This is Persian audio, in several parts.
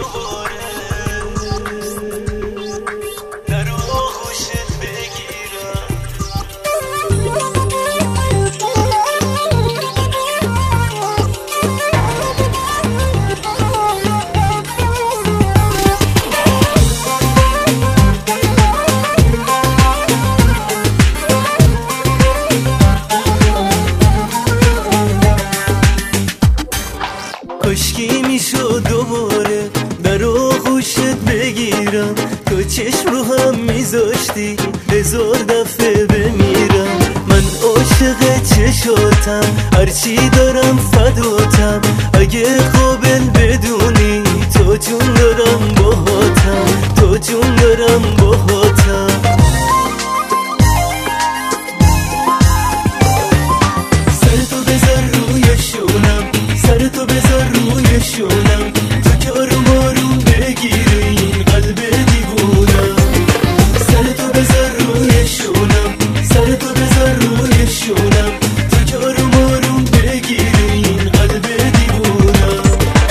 دوباره در آغوشت بگیرم. کاشکی میشد دوباره در آغوشت بگیرم، تو چشم رو هم میذاشتی 1000 دفعه بمیرم. من عاشق چشاتم، هرچی دارم فداتم، اگه قابل بدونی تو جون دارم باهاتم، تو جون دارم باهاتم. سرتو بذار روی شونم، سرتو بذار روی شونم، تو که آروم آروم بگیری این قلب دیوونم. سرتو بذار روی شونم، سرتو بذار روی شونم، تو که آروم آروم بگیری این قلب دیوونم.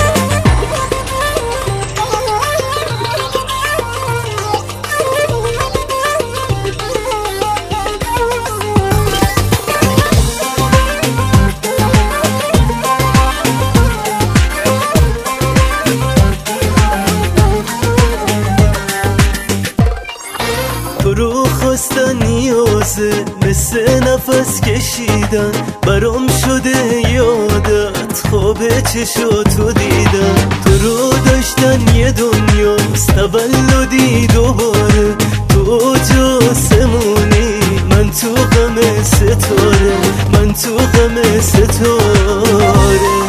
تو رو خواستن نیازه مثل نفس کشیدن، برام شده یادت خواب چشاتو دیدم. تو رو داشتن یه دنیاست تولدی دوباره، تو آسمونی من تو غم ستاره، من تو غم ستاره.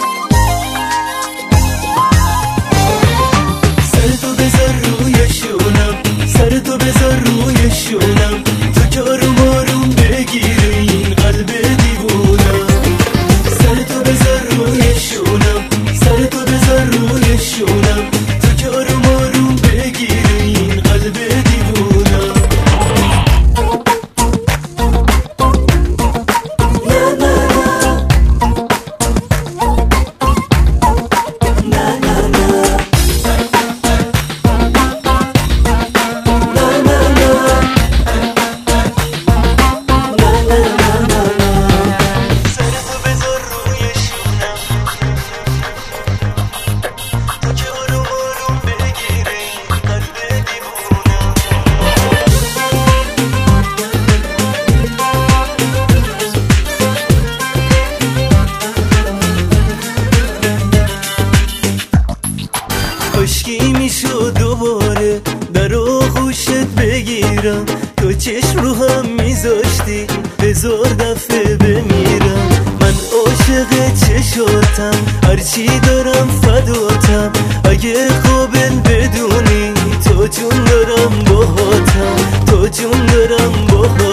سرتو بذار روی شونم، سرتو بذار روی شونم، تو که آروم آروم بگیری این قلب دیوونم. سرتو بذار روی شونم، سرتو بذار روی شونم، تو که آروم آروم بگیری این قلب دیوونم. کاشکی میشد دوباره در آغوشت بگیرم، تو چشم رو هم میذاشتی 1000 دفعه بمیرم. من عاشق چشاتم، هرچی دارم فداتم، اگه قابل بدونی تو جون دارم باهاتم، تو جون دارم باهاتم.